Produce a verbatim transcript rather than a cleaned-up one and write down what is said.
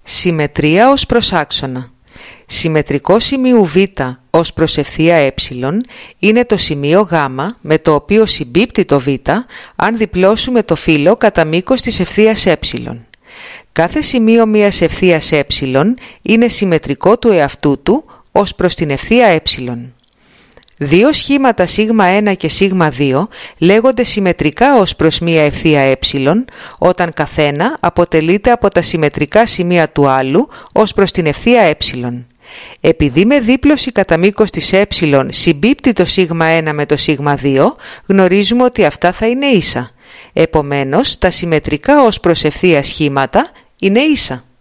Συμμετρία ως προς άξονα. Συμμετρικό σημείου Β ως προς ευθεία ε είναι το σημείο Γ με το οποίο συμπίπτει το Β αν διπλώσουμε το φύλλο κατά μήκος της ευθείας ε. Κάθε σημείο μιας ευθείας ε είναι συμμετρικό του εαυτού του ως προς την ευθεία ε. Δύο σχήματα σίγμα ένα και σίγμα δύο λέγονται συμμετρικά ως προς μία ευθεία ε, όταν καθένα αποτελείται από τα συμμετρικά σημεία του άλλου ως προς την ευθεία ε. Επειδή με δίπλωση κατά μήκος της ε συμπίπτει το σίγμα ένα με το σίγμα δύο, γνωρίζουμε ότι αυτά θα είναι ίσα. Επομένως, τα συμμετρικά ως προς ευθεία σχήματα είναι ίσα.